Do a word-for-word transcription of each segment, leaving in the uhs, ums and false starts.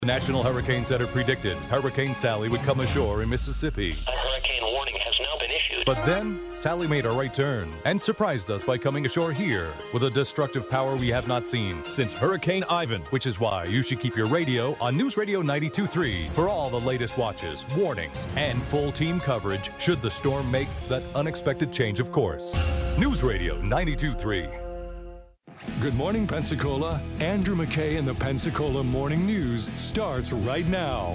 The National Hurricane Center predicted Hurricane Sally would come ashore in Mississippi. A hurricane warning has now been issued. But then, Sally made a right turn and surprised us by coming ashore here with a destructive power we have not seen since Hurricane Ivan, which is why you should keep your radio on News Radio ninety-two point three for all the latest watches, warnings, and full team coverage should the storm make that unexpected change of course. News Radio ninety-two point three. Good morning, Pensacola. Andrew McKay and the Pensacola Morning News starts right now.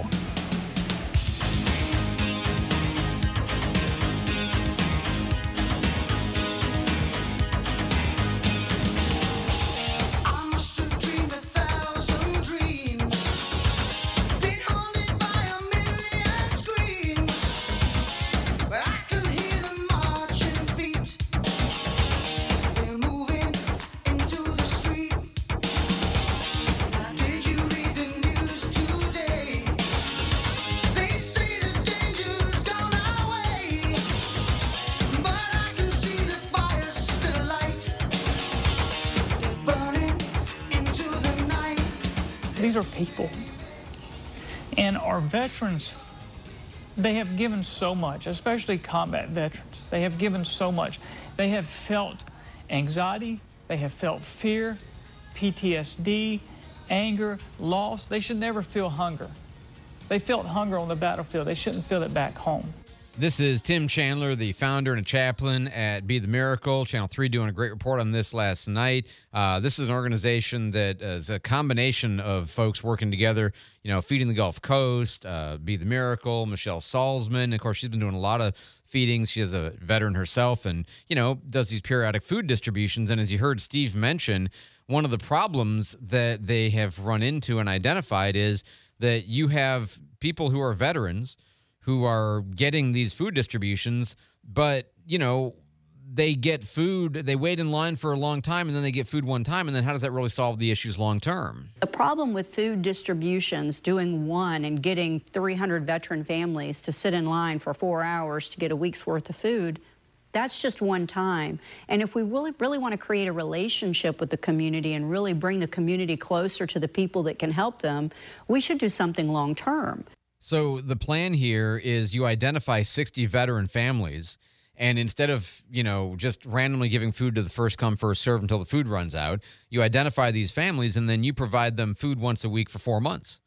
These are people, and our veterans, they have given so much, especially combat veterans. They have given so much. They have felt anxiety, they have felt fear, P T S D, anger, loss. They should never feel hunger. They felt hunger on the battlefield. They shouldn't feel it back home. This is Tim Chandler, the founder and a chaplain at Be the Miracle. Channel three doing a great report on this last night. Uh, this is an organization that is a combination of folks working together, you know, Feeding the Gulf Coast, uh, Be the Miracle, Michelle Salzman. Of course, she's been doing a lot of feedings. She is a veteran herself and, you know, does these periodic food distributions. And as you heard Steve mention, one of the problems that they have run into and identified is that you have people who are veterans who are getting these food distributions, but, you know, they get food, they wait in line for a long time, and then they get food one time, and then how does that really solve the issues long term? The problem with food distributions, doing one and getting three hundred veteran families to sit in line for four hours to get a week's worth of food, that's just one time. And if we really, really want to create a relationship with the community and really bring the community closer to the people that can help them, we should do something long term. So the plan here is you identify sixty veteran families, and instead of, you know, just randomly giving food to the first come, first serve until the food runs out, you identify these families, and then you provide them food once a week for four months.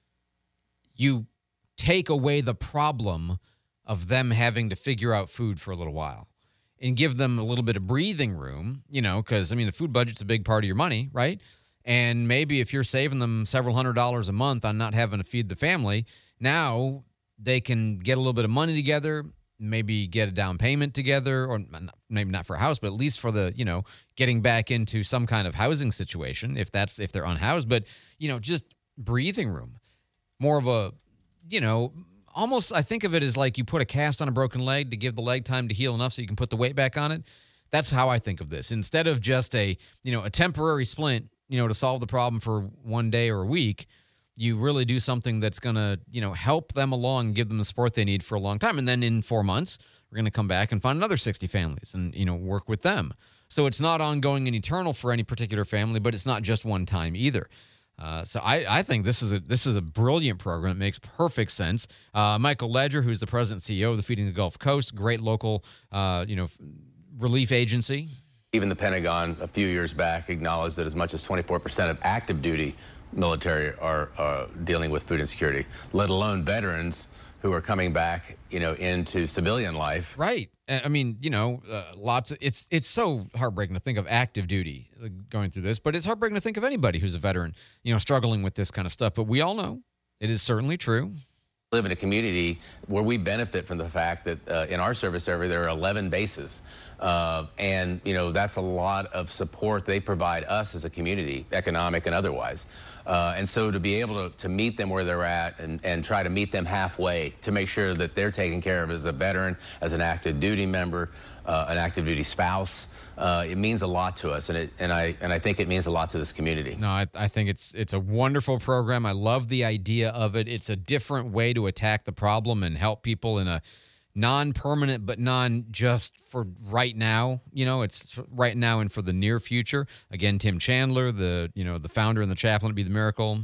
You take away the problem of them having to figure out food for a little while and give them a little bit of breathing room, you know, because, I mean, the food budget's a big part of your money, right? And maybe if you're saving them several hundred dollars a month on not having to feed the family, now they can get a little bit of money together, maybe get a down payment together, or maybe not for a house, but at least for the, you know, getting back into some kind of housing situation, if that's, if they're unhoused, but, you know, just breathing room. More of a, you know, almost, I think of it as like you put a cast on a broken leg to give the leg time to heal enough so you can put the weight back on it. That's how I think of this. Instead of just a, you know, a temporary splint, you know, to solve the problem for one day or a week, you really do something that's going to, you know, help them along and give them the support they need for a long time. And then in four months, we're going to come back and find another sixty families and, you know, work with them. So it's not ongoing and eternal for any particular family, but it's not just one time either. Uh, so I, I think this is a this is a brilliant program. It makes perfect sense. Uh, Michael Ledger, who's the president and C E O of the Feeding the Gulf Coast, great local, uh, you know, relief agency. Even the Pentagon a few years back acknowledged that as much as twenty-four percent of active duty military are uh, dealing with food insecurity, let alone veterans who are coming back, you know, into civilian life. Right. I mean, you know, uh, lots of, it's it's so heartbreaking to think of active duty going through this, but it's heartbreaking to think of anybody who's a veteran, you know, struggling with this kind of stuff. But we all know it is certainly true. Live in a community where we benefit from the fact that uh, in our service area there are eleven bases, uh, and you know that's a lot of support they provide us as a community, economic and otherwise. Uh, and so to be able to, to meet them where they're at and, and try to meet them halfway to make sure that they're taken care of as a veteran, as an active duty member, uh, an active duty spouse, uh, it means a lot to us, and it and I and I think it means a lot to this community. No, I, I think it's it's a wonderful program. I love the idea of it. It's a different way to attack the problem and help people in a non-permanent, but non just for right now. You know, it's right now and for the near future. Again, Tim Chandler, the you know the founder and the chaplain at Be the Miracle.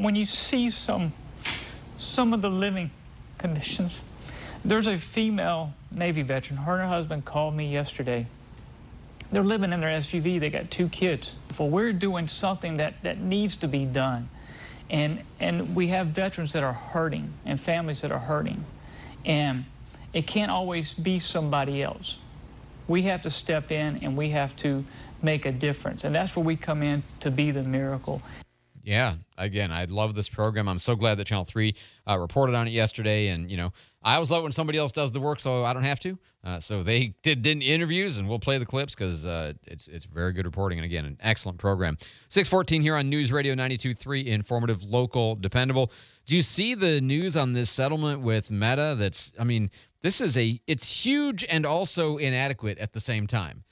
when you see some, some of the living conditions, there's a female Navy veteran. Her and her husband called me yesterday. They're living in their S U V. They got two kids. Well, we're doing something that, that needs to be done. And, and we have veterans that are hurting and families that are hurting. And it can't always be somebody else. We have to step in and we have to make a difference. And that's where we come in to be the miracle. Yeah, again, I love this program. I'm so glad that Channel three uh, reported on it yesterday. And, you know, I always love when somebody else does the work so I don't have to. Uh, so they did, did interviews, and we'll play the clips because uh, it's it's very good reporting. And, again, an excellent program. six fourteen here on News Radio ninety-two point three, informative, local, dependable. Do you see the news on this settlement with Meta? That's, I mean, this is a, it's huge and also inadequate at the same time.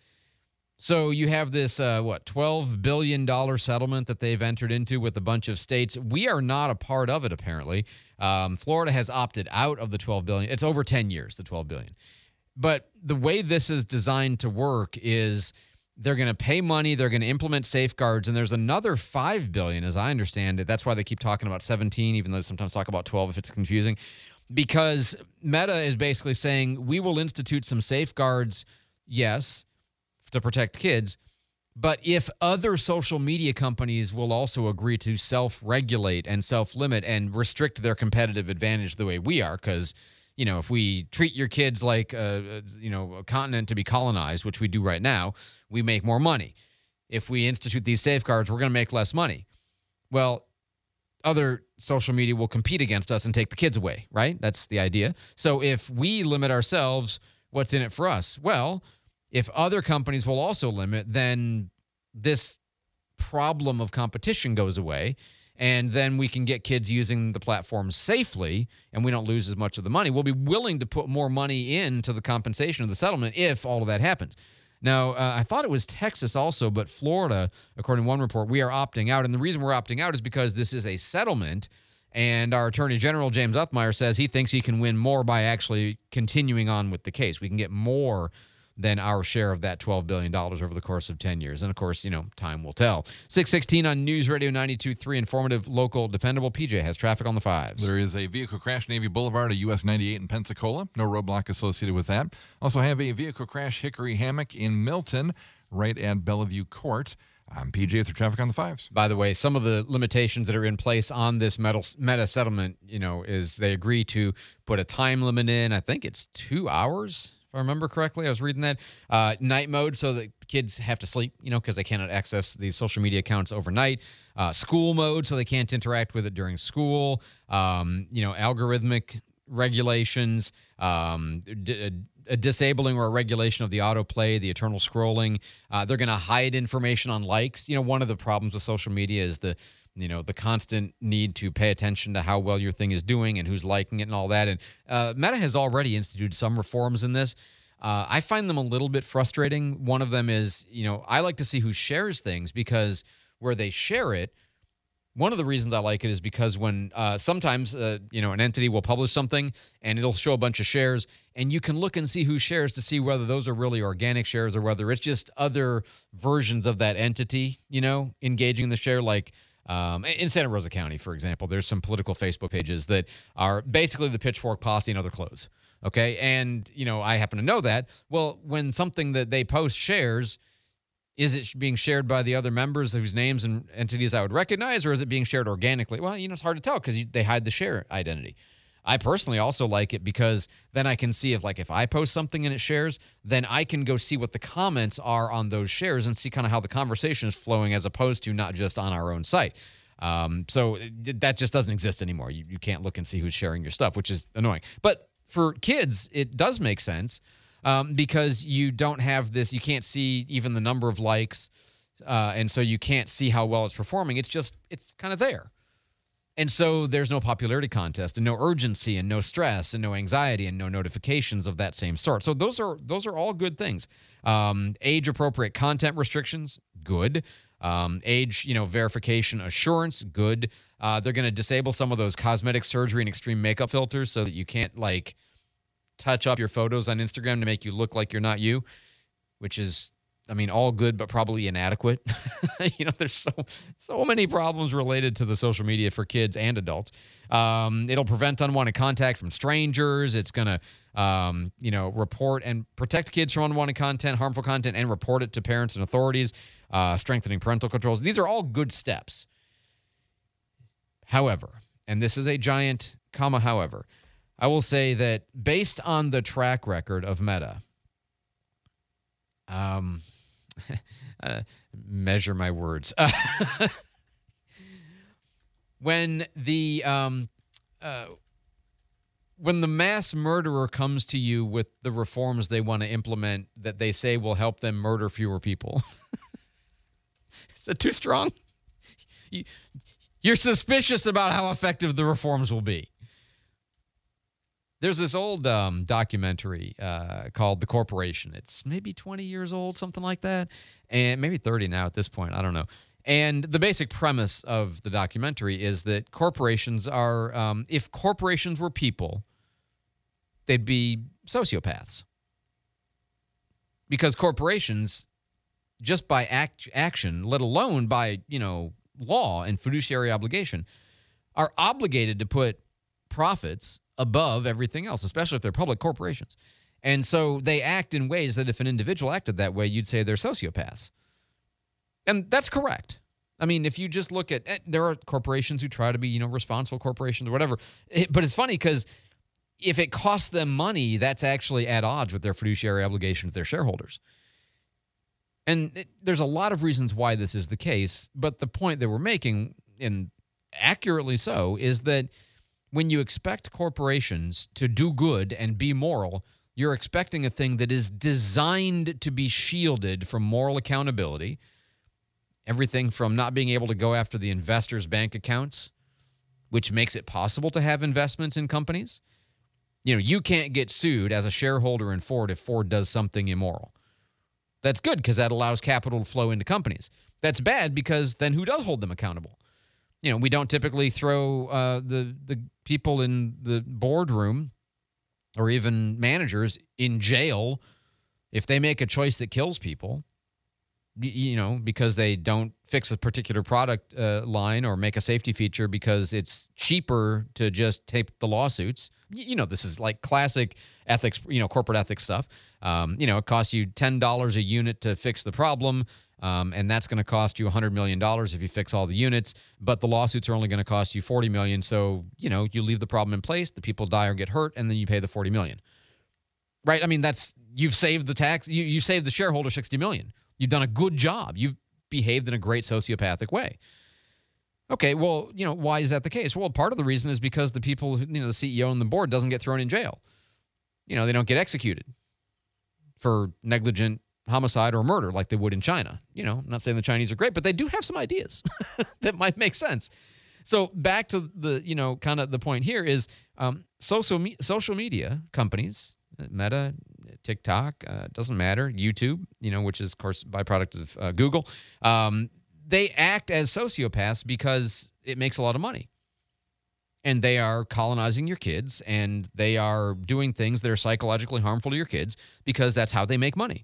So you have this, uh, what, twelve billion dollars settlement that they've entered into with a bunch of states. We are not a part of it, apparently. Um, Florida has opted out of the twelve billion dollars. It's over ten years, the twelve billion dollars. But the way this is designed to work is they're going to pay money, they're going to implement safeguards, and there's another five billion dollars, as I understand it. That's why they keep talking about seventeen, even though they sometimes talk about twelve if it's confusing. Because Meta is basically saying, we will institute some safeguards, yes, to protect kids, but if other social media companies will also agree to self-regulate and self-limit and restrict their competitive advantage the way we are, because, you know, if we treat your kids like, a, you know, a continent to be colonized, which we do right now, we make more money. If we institute these safeguards, we're going to make less money. Well, other social media will compete against us and take the kids away, right? That's the idea. So if we limit ourselves, what's in it for us? Well, if other companies will also limit, then this problem of competition goes away, and then we can get kids using the platform safely, and we don't lose as much of the money. We'll be willing to put more money into the compensation of the settlement if all of that happens. Now, uh, I thought it was Texas also, but Florida, according to one report, we are opting out. And the reason we're opting out is because this is a settlement, and our Attorney General, James Uthmeyer, says he thinks he can win more by actually continuing on with the case. We can get more than our share of that twelve billion dollars over the course of ten years. And, of course, you know, time will tell. six sixteen on News Radio ninety-two point three, informative, local, dependable. P J has traffic on the fives. There is a vehicle crash Navy Boulevard at U S ninety-eight in Pensacola. No roadblock associated with that. Also have a vehicle crash Hickory Hammock in Milton, right at Bellevue Court. I'm P J with your traffic on the fives. By the way, some of the limitations that are in place on this Meta, Meta settlement, you know, is they agree to put a time limit in. I think it's two hours. If I remember correctly, I was reading that. Uh, night mode, so that kids have to sleep, you know, because they cannot access these social media accounts overnight. Uh, school mode, so they can't interact with it during school. Um, you know, algorithmic regulations, um, d- a disabling or a regulation of the autoplay, the eternal scrolling. Uh, they're going to hide information on likes. You know, one of the problems with social media is the you know, the constant need to pay attention to how well your thing is doing and who's liking it and all that. And uh, Meta has already instituted some reforms in this. Uh, I find them a little bit frustrating. One of them is, you know, I like to see who shares things, because where they share it, one of the reasons I like it is because when uh, sometimes, uh, you know, an entity will publish something and it'll show a bunch of shares, and you can look and see who shares to see whether those are really organic shares or whether it's just other versions of that entity, you know, engaging in the share. Like, Um, in Santa Rosa County, for example, there's some political Facebook pages that are basically the Pitchfork Posse in other clothes. Okay. And, you know, I happen to know that. Well, when something that they post shares, is it being shared by the other members whose names and entities I would recognize, or is it being shared organically? Well, you know, it's hard to tell because they hide the share identity. I personally also like it because then I can see if, like, if I post something and it shares, then I can go see what the comments are on those shares and see kind of how the conversation is flowing, as opposed to not just on our own site. Um, so that just doesn't exist anymore. You, you can't look and see who's sharing your stuff, which is annoying. But for kids, it does make sense um, because you don't have this, you can't see even the number of likes, uh, and so you can't see how well it's performing. It's just, it's kind of there. And so there's no popularity contest and no urgency and no stress and no anxiety and no notifications of that same sort. So those are those are all good things. Um, age-appropriate content restrictions, good. Um, age, you know, verification assurance, good. Uh, they're going to disable some of those cosmetic surgery and extreme makeup filters so that you can't, like, touch up your photos on Instagram to make you look like you're not you, which is I mean, all good, but probably inadequate. You know, there's so so many problems related to the social media for kids and adults. Um, it'll prevent unwanted contact from strangers. It's going to, um, you know, report and protect kids from unwanted content, harmful content, and report it to parents and authorities, uh, strengthening parental controls. These are all good steps. However, and this is a giant comma, however, I will say that based on the track record of Meta, um, uh, measure my words. when the um, uh, when the mass murderer comes to you with the reforms they want to implement that they say will help them murder fewer people, is that too strong? You, you're suspicious about how effective the reforms will be. There's this old um, documentary uh, called The Corporation. It's maybe twenty years old, something like that, and maybe thirty now at this point. I don't know. And the basic premise of the documentary is that corporations are, um, if corporations were people, they'd be sociopaths. Because corporations, just by act, action, let alone by, you know, law and fiduciary obligation, are obligated to put profits above everything else, especially if they're public corporations. And so they act in ways that if an individual acted that way, you'd say they're sociopaths. And that's correct. I mean, if you just look at, there are corporations who try to be, you know, responsible corporations or whatever. It, but it's funny because if it costs them money, that's actually at odds with their fiduciary obligations to their shareholders. And it, there's a lot of reasons why this is the case. But the point that we're making, and accurately so, is that when you expect corporations to do good and be moral, you're expecting a thing that is designed to be shielded from moral accountability. Everything from not being able to go after the investors' bank accounts, which makes it possible to have investments in companies. You know, you can't get sued as a shareholder in Ford if Ford does something immoral. That's good because that allows capital to flow into companies. That's bad because then who does hold them accountable? You know, we don't typically throw uh, the the people in the boardroom or even managers in jail if they make a choice that kills people, you know, because they don't fix a particular product uh, line or make a safety feature because it's cheaper to just take the lawsuits. You know, this is like classic ethics, you know, corporate ethics stuff. Um, you know, it costs you ten dollars a unit to fix the problem. Um, and that's going to cost you one hundred million dollars if you fix all the units, but the lawsuits are only going to cost you forty million dollars. So, you know, you leave the problem in place, the people die or get hurt, and then you pay the forty million dollars. Right? I mean, that's, you've saved the tax, you, you saved the shareholder sixty million dollars. You've done a good job. You've behaved in a great sociopathic way. Okay, well, you know, why is that the case? Well, part of the reason is because the people, you know, the C E O and the board doesn't get thrown in jail. You know, they don't get executed for negligent homicide or murder like they would in China. You know, I'm not saying the Chinese are great, but they do have some ideas that might make sense. So back to the, you know, kind of the point here is um, social, me- social media companies, Meta, TikTok, uh, doesn't matter, YouTube, you know, which is, of course, byproduct of uh, Google, um, they act as sociopaths because it makes a lot of money. And they are colonizing your kids, and they are doing things that are psychologically harmful to your kids because that's how they make money.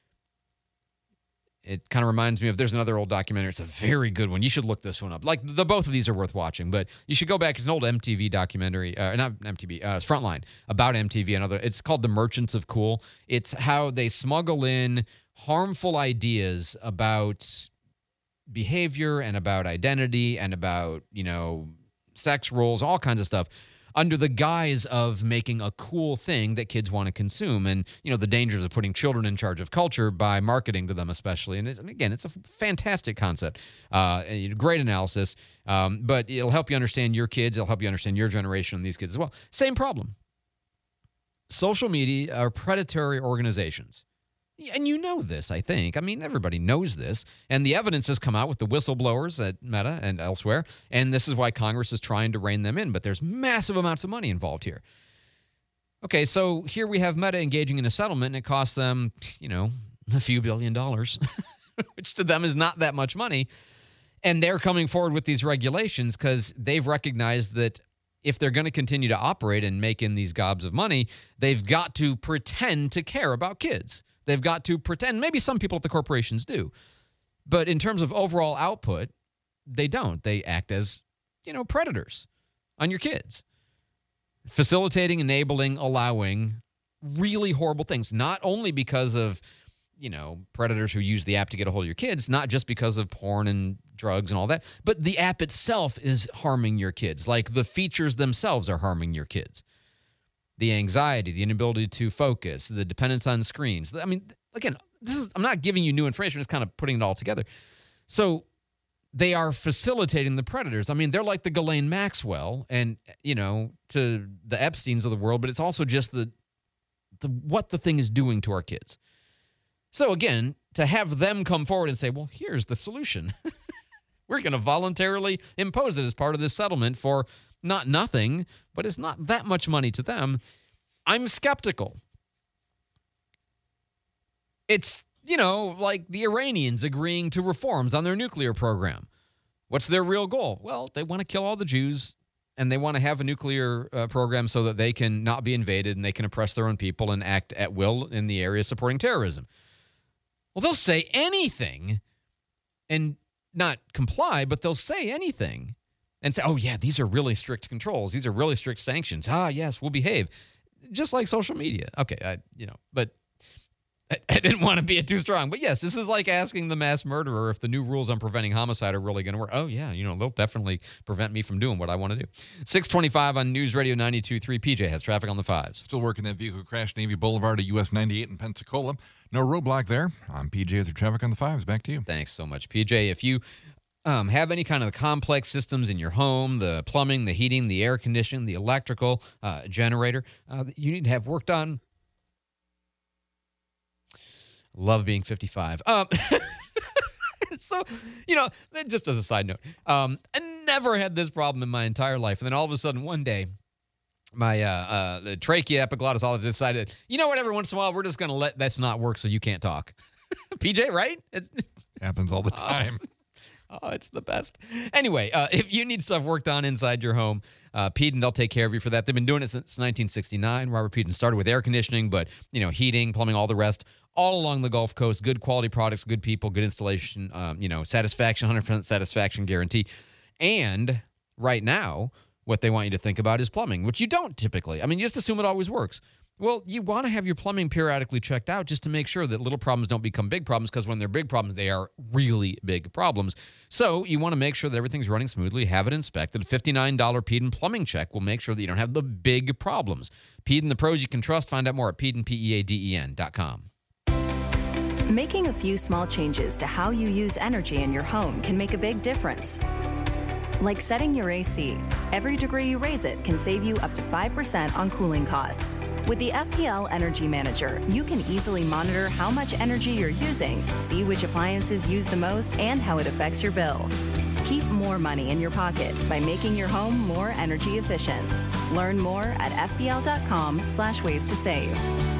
It kind of reminds me of, there's another old documentary. It's a very good one. You should look this one up. Like, the both of these are worth watching, but you should go back. It's an old M T V documentary, uh, not M T V, uh, Frontline, about M T V and other. It's called The Merchants of Cool. It's how they smuggle in harmful ideas about behavior and about identity and about, you know, sex roles, all kinds of stuff, under the guise of making a cool thing that kids want to consume. And, you know, the dangers of putting children in charge of culture by marketing to them especially. And, it's, and again, it's a fantastic concept. Uh, great analysis. Um, but it'll help you understand your kids. It'll help you understand your generation and these kids as well. Same problem. Social media are predatory organizations. And you know this, I think. I mean, everybody knows this. And the evidence has come out with the whistleblowers at Meta and elsewhere. And this is why Congress is trying to rein them in. But there's massive amounts of money involved here. Okay, so here we have Meta engaging in a settlement, and it costs them, you know, a few billion dollars, which to them is not that much money. And they're coming forward with these regulations because they've recognized that if they're going to continue to operate and make in these gobs of money, they've got to pretend to care about kids. They've got to pretend. Maybe some people at the corporations do. But in terms of overall output, they don't. They act as, you know, predators on your kids. Facilitating, enabling, allowing really horrible things. Not only because of, you know, predators who use the app to get a hold of your kids, not just because of porn and drugs and all that, but the app itself is harming your kids. Like the features themselves are harming your kids. The anxiety, the inability to focus, the dependence on screens. I mean, again, this is I'm not giving you new information, I'm just kind of putting it all together. So they are facilitating the predators. I mean, they're like the Ghislaine Maxwell and, you know, to the Epsteins of the world, but it's also just the, the what the thing is doing to our kids. So again, to have them come forward and say, well, here's the solution. We're going to voluntarily impose it as part of this settlement for not nothing, but it's not that much money to them. I'm skeptical. It's, you know, like the Iranians agreeing to reforms on their nuclear program. What's their real goal? Well, they want to kill all the Jews, and they want to have a nuclear uh, program so that they can not be invaded and they can oppress their own people and act at will in the area supporting terrorism. Well, they'll say anything and not comply, but they'll say anything and say, oh, yeah, these are really strict controls. These are really strict sanctions. Ah, yes, we'll behave. Just like social media. Okay, I, you know, but I, I didn't want to be it too strong. But yes, this is like asking the mass murderer if the new rules on preventing homicide are really going to work. Oh, yeah, you know, they'll definitely prevent me from doing what I want to do. six twenty-five on News Radio ninety-two point three. P J has traffic on the fives. Still working that vehicle crash, Navy Boulevard at U S ninety-eight in Pensacola. No roadblock there. I'm P J with your traffic on the fives. Back to you. Thanks so much, P J. If you um, have any kind of complex systems in your home, the plumbing, the heating, the air conditioning, the electrical uh, generator, uh, that you need to have worked on. Love being fifty-five. Um, so, you know, just as a side note, um, I never had this problem in my entire life. And then all of a sudden one day, my uh, uh, the trachea epiglottis all decided, you know what, every once in a while, we're just going to let this not work so you can't talk. P J, right? It happens all the time. Oh, it's, oh, it's the best. Anyway, uh, if you need stuff worked on inside your home, uh, Peden, they'll take care of you for that. They've been doing it since nineteen sixty-nine. Robert Peden started with air conditioning, but, you know, heating, plumbing, all the rest, all along the Gulf Coast. Good quality products, good people, good installation, um, you know, satisfaction, one hundred percent satisfaction guarantee. And right now, what they want you to think about is plumbing, which you don't typically. I mean, you just assume it always works. Well, you want to have your plumbing periodically checked out just to make sure that little problems don't become big problems, because when they're big problems, they are really big problems. So you want to make sure that everything's running smoothly, have it inspected. A fifty-nine dollars Peden plumbing check will make sure that you don't have the big problems. Peden, the pros you can trust. Find out more at Peden, P E A D E N dot com. Making a few small changes to how you use energy in your home can make a big difference. Like setting your A C. Every degree you raise it can save you up to five percent on cooling costs. With the F P L Energy Manager, you can easily monitor how much energy you're using, see which appliances use the most, and how it affects your bill. Keep more money in your pocket by making your home more energy efficient. Learn more at F P L dot com slash ways to save.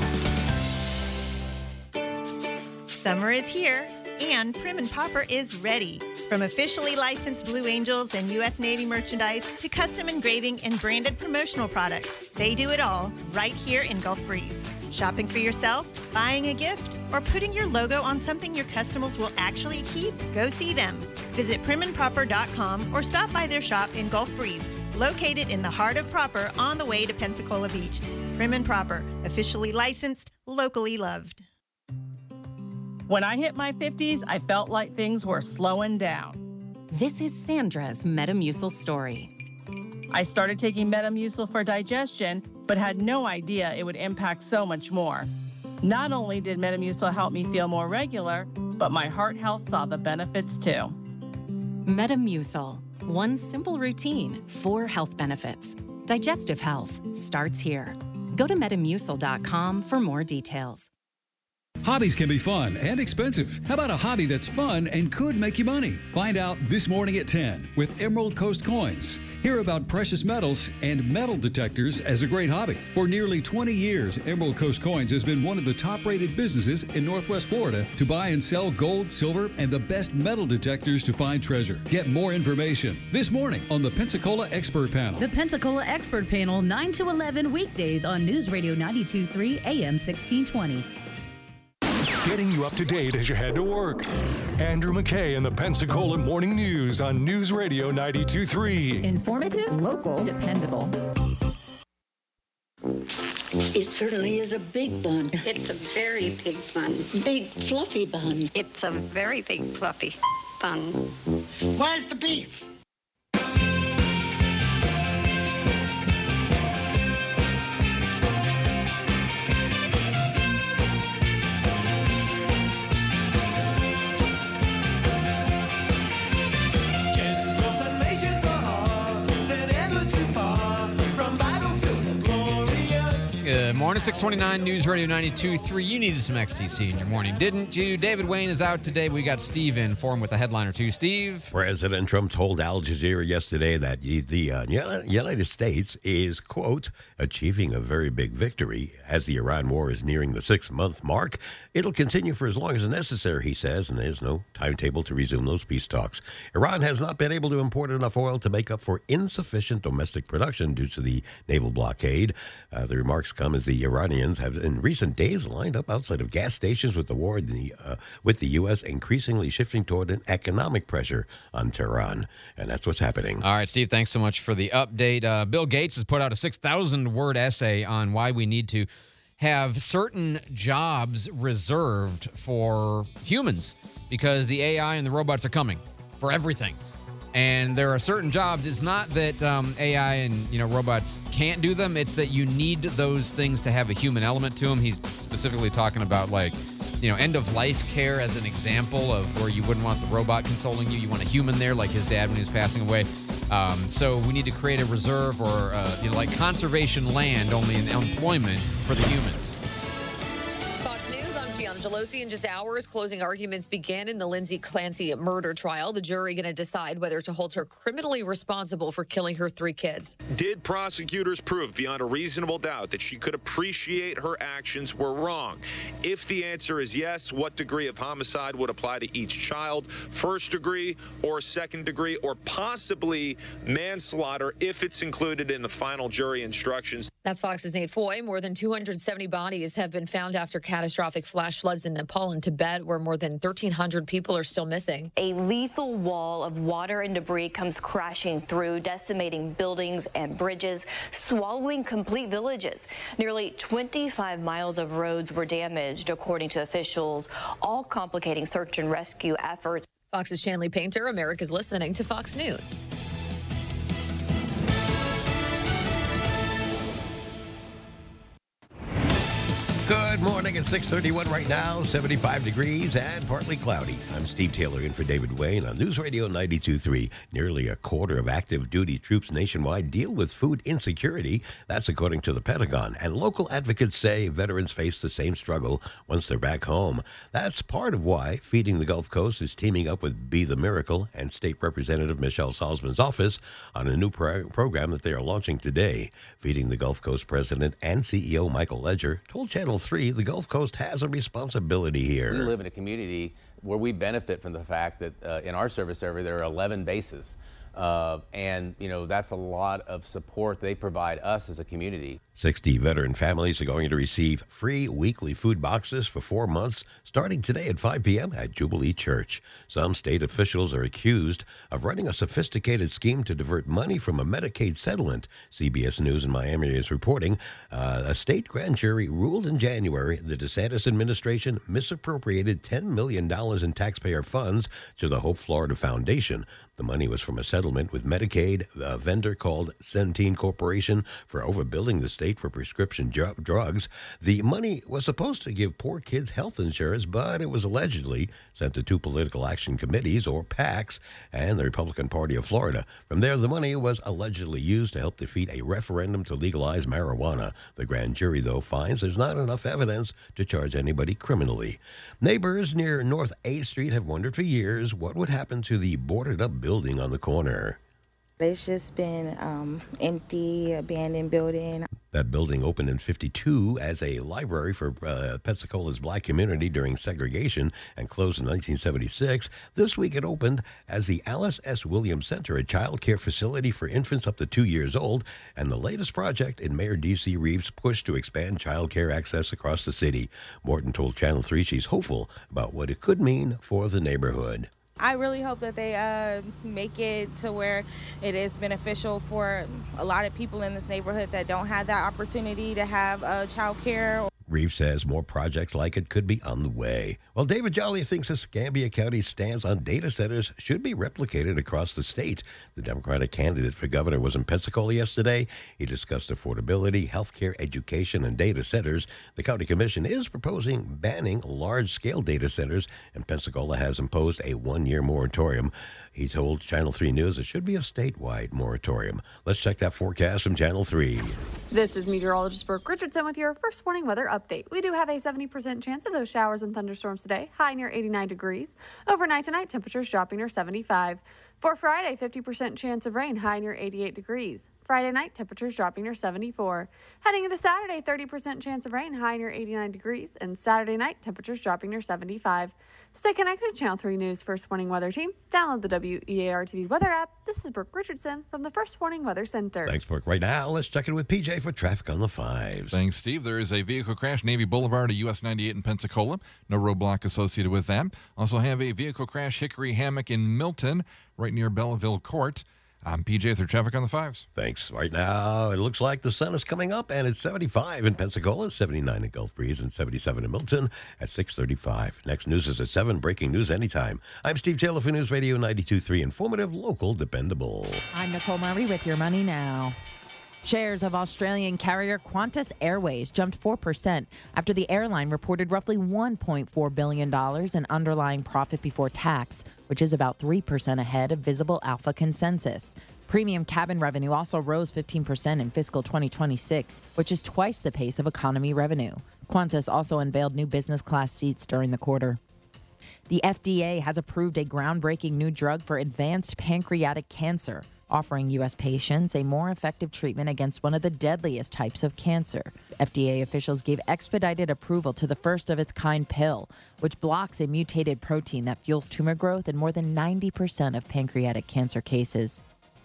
Summer is here, and Prim and Proper is ready. From officially licensed Blue Angels and U S Navy merchandise to custom engraving and branded promotional products, they do it all right here in Gulf Breeze. Shopping for yourself, buying a gift, or putting your logo on something your customers will actually keep? Go see them. Visit prim and proper dot com or stop by their shop in Gulf Breeze, located in the heart of Proper on the way to Pensacola Beach. Prim and Proper, officially licensed, locally loved. When I hit my fifties, I felt like things were slowing down. This is Sandra's Metamucil story. I started taking Metamucil for digestion, but had no idea it would impact so much more. Not only did Metamucil help me feel more regular, but my heart health saw the benefits too. Metamucil, one simple routine, four health benefits. Digestive health starts here. Go to metamucil dot com for more details. Hobbies can be fun and expensive. How about a hobby that's fun and could make you money? Find out this morning at ten with Emerald Coast Coins. Hear about precious metals and metal detectors as a great hobby. For nearly twenty years, Emerald Coast Coins has been one of the top-rated businesses in Northwest Florida to buy and sell gold, silver, and the best metal detectors to find treasure. Get more information this morning on the Pensacola Expert Panel. The Pensacola Expert Panel, nine to eleven weekdays on News Radio ninety-two point three A M sixteen twenty. getting you up to date as you head to work. Andrew McKay and the Pensacola Morning News on News Radio ninety-two point three. Informative, local, dependable. It certainly is a big bun. It's a very big bun. Big, fluffy bun. It's a very big, fluffy bun. Where's the beef? Good morning, six twenty-nine News Radio ninety-two point three. You needed some X T C in your morning, didn't you? David Wayne is out today. We got Steve in for him with a headline or two. Steve? President Trump told Al Jazeera yesterday that the uh, United States is, quote, achieving a very big victory. As the Iran war is nearing the six-month mark, it'll continue for as long as necessary, he says, and there's no timetable to resume those peace talks. Iran has not been able to import enough oil to make up for insufficient domestic production due to the naval blockade. Uh, the remarks come as the Iranians have in recent days lined up outside of gas stations with the war in the, uh, with the U S increasingly shifting toward an economic pressure on Tehran. And that's what's happening. All right, Steve, thanks so much for the update. Uh, Bill Gates has put out a six thousand word essay on why we need to have certain jobs reserved for humans because the A I and the robots are coming for everything. And there are certain jobs. It's not that um, A I and you know robots can't do them. It's that you need those things to have a human element to them. He's specifically talking about like, you know, end of life care as an example of where you wouldn't want the robot consoling you. You want a human there, like his dad when he was passing away. Um, so we need to create a reserve or uh, you know like conservation land only in employment for the humans. Gelosi in just hours. Closing arguments begin in the Lindsay Clancy murder trial. The jury going to decide whether to hold her criminally responsible for killing her three kids. Did prosecutors prove beyond a reasonable doubt that she could appreciate her actions were wrong? If the answer is yes, what degree of homicide would apply to each child? First degree or second degree or possibly manslaughter if it's included in the final jury instructions? That's Fox's Nate Foy. More than two hundred seventy bodies have been found after catastrophic flash floods in Nepal and Tibet, where more than thirteen hundred people are still missing. A lethal wall of water and debris comes crashing through, decimating buildings and bridges, swallowing complete villages. Nearly twenty-five miles of roads were damaged, according to officials, all complicating search and rescue efforts. Fox's Shanley Painter, America's listening to Fox News. Good morning at six thirty-one right now, seventy-five degrees and partly cloudy. I'm Steve Taylor in for David Wayne on News Radio ninety-two point three. Nearly a quarter of active duty troops nationwide deal with food insecurity. That's according to the Pentagon. And local advocates say veterans face the same struggle once they're back home. That's part of why Feeding the Gulf Coast is teaming up with Be the Miracle and State Representative Michelle Salzman's office on a new pro- program that they are launching today. Feeding the Gulf Coast president and C E O Michael Ledger told Channel three the Gulf Coast has a responsibility here. We live in a community where we benefit from the fact that uh, in our service area there are eleven bases. Uh, and, you know, that's a lot of support they provide us as a community. sixty veteran families are going to receive free weekly food boxes for four months starting today at five p.m. at Jubilee Church. Some state officials are accused of running a sophisticated scheme to divert money from a Medicaid settlement. C B S News in Miami is reporting uh, a state grand jury ruled in January the DeSantis administration misappropriated ten million dollars in taxpayer funds to the Hope Florida Foundation. The money was from a settlement with Medicaid, a vendor called Centene Corporation, for overbilling the state for prescription dr- drugs. The money was supposed to give poor kids health insurance, but it was allegedly sent to two political action committees, or PACs, and the Republican Party of Florida. From there, the money was allegedly used to help defeat a referendum to legalize marijuana. The grand jury, though, finds there's not enough evidence to charge anybody criminally. Neighbors near North A Street have wondered for years what would happen to the boarded-up building on the corner. It's just been um, empty, abandoned building. That building opened in fifty-two as a library for uh, Pensacola's black community during segregation and closed in nineteen seventy-six. This week it opened as the Alice S. Williams Center, a child care facility for infants up to two years old, and the latest project in Mayor D C. Reeves' push to expand child care access across the city. Morton told Channel three she's hopeful about what it could mean for the neighborhood. I really hope that they uh, make it to where it is beneficial for a lot of people in this neighborhood that don't have that opportunity to have uh, child care. Reeves says more projects like it could be on the way. Well, David Jolly thinks Escambia County's stance on data centers should be replicated across the state. The Democratic candidate for governor was in Pensacola yesterday. He discussed affordability, healthcare, education, and data centers. The county commission is proposing banning large-scale data centers, and Pensacola has imposed a one-year moratorium. He told Channel three News it should be a statewide moratorium. Let's check that forecast from Channel three. This is meteorologist Brooke Richardson with your first warning weather update. We do have a seventy percent chance of those showers and thunderstorms today, high near eighty-nine degrees. Overnight tonight, temperatures dropping near seventy-five. For Friday, fifty percent chance of rain, high near eighty-eight degrees. Friday night, temperatures dropping near seventy-four. Heading into Saturday, thirty percent chance of rain, high near eighty-nine degrees. And Saturday night, temperatures dropping near seventy-five. Stay connected to Channel three News First Warning Weather Team. Download the W E A R T V weather app. This is Brooke Richardson from the First Warning Weather Center. Thanks, Brooke. Right now, let's check in with P J for traffic on the fives. Thanks, Steve. There is a vehicle crash, Navy Boulevard at U S ninety-eight in Pensacola. No roadblock associated with that. Also have a vehicle crash, Hickory Hammock in Milton, right near Belleville Court. I'm P J with your traffic on the fives. Thanks. Right now, it looks like the sun is coming up, and it's seventy-five in Pensacola, seventy-nine in Gulf Breeze, and seventy-seven in Milton at six thirty-five. Next news is at seven. Breaking news anytime. I'm Steve Taylor for News Radio ninety-two point three. Informative, local, dependable. I'm Nicole Murray with your money now. Shares of Australian carrier Qantas Airways jumped four percent after the airline reported roughly one point four billion dollars in underlying profit before tax, which is about three percent ahead of Visible Alpha consensus. Premium cabin revenue also rose fifteen percent in fiscal twenty twenty-six, which is twice the pace of economy revenue. Qantas also unveiled new business class seats during the quarter. The F D A has approved a groundbreaking new drug for advanced pancreatic cancer, offering U S patients a more effective treatment against one of the deadliest types of cancer. F D A officials gave expedited approval to the first of its kind pill, which blocks a mutated protein that fuels tumor growth in more than ninety percent of pancreatic cancer cases.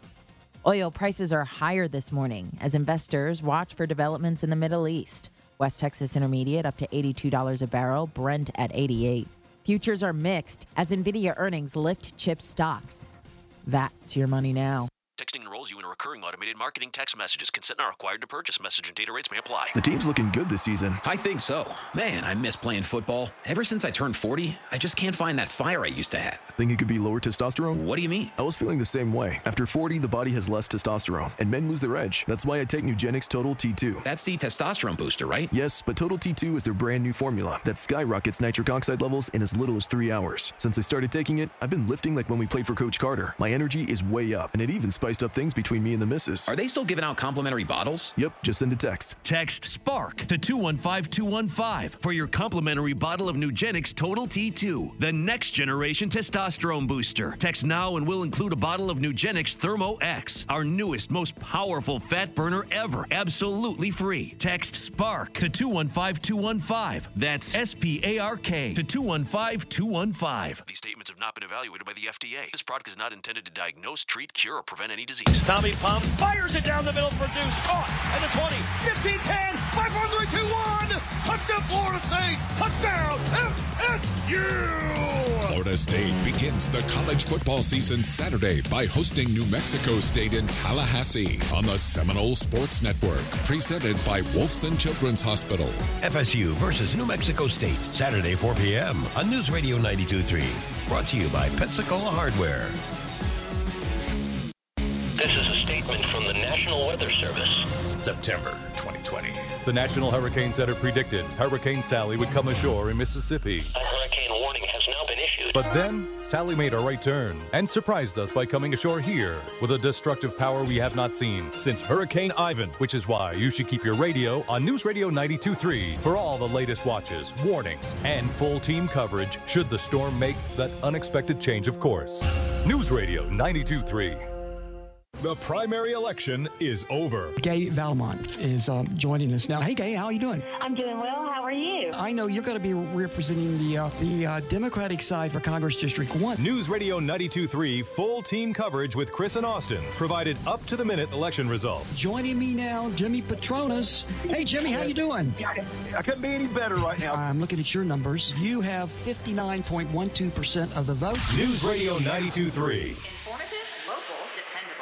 Oil prices are higher this morning as investors watch for developments in the Middle East. West Texas Intermediate up to eighty-two dollars a barrel, Brent at eighty-eight. Futures are mixed as NVIDIA earnings lift chip stocks. That's your money now. Texting enrolls you in a recurring automated marketing text messages. Consent not required to purchase. Message and data rates may apply. The team's looking good this season. I think so. Man, I miss playing football. Ever since I turned forty, I just can't find that fire I used to have. Think it could be lower testosterone? What do you mean? I was feeling the same way. After forty, the body has less testosterone, and men lose their edge. That's why I take Nugenix Total T two. That's the testosterone booster, right? Yes, but Total T two is their brand new formula that skyrockets nitric oxide levels in as little as three hours. Since I started taking it, I've been lifting like when we played for Coach Carter. My energy is way up, and it even spiced up things between me and the missus. Are they still giving out complimentary bottles? Yep, just send a text. Text SPARK to two one five two one five for your complimentary bottle of Nugenix Total T two, the next generation testosterone booster. Text now and we'll include a bottle of Nugenix Thermo X, our newest, most powerful fat burner ever, absolutely free. Text SPARK to two one five two one five. That's S P A R K to two one five two one five. These statements have not been evaluated by the F D A. This product is not intended to diagnose, treat, cure, or prevent any disease. Tommy Pump fires it down the middle for Deuce. Caught at the twenty, fifteen, ten, five, four, three, two, one. Touchdown, Florida State. Touchdown, F S U. Florida State begins the college football season Saturday by hosting New Mexico State in Tallahassee on the Seminole Sports Network, presented by Wolfson Children's Hospital. F S U versus New Mexico State, Saturday, four p.m. on News Radio ninety-two point three. Brought to you by Pensacola Hardware. This is a statement from the National Weather Service. September twenty twenty. The National Hurricane Center predicted Hurricane Sally would come ashore in Mississippi. A hurricane warning has now been issued. But then, Sally made a right turn and surprised us by coming ashore here with a destructive power we have not seen since Hurricane Ivan, which is why you should keep your radio on News Radio ninety-two point three for all the latest watches, warnings, and full team coverage should the storm make that unexpected change of course. News Radio ninety-two point three. The primary election is over. Gay Valmont is um, joining us now. Hey, Gay, how are you doing? I'm doing well. How are you? I know you're going to be representing the uh, the uh, Democratic side for Congress District one. News Radio ninety-two point three full team coverage with Chris and Austin provided up-to-the-minute election results. Joining me now, Jimmy Petronas. Hey, Jimmy, how you doing? I couldn't be any better right now. I'm looking at your numbers. You have fifty-nine point one two percent of the vote. News Radio ninety-two point three. Informative, local, dependable.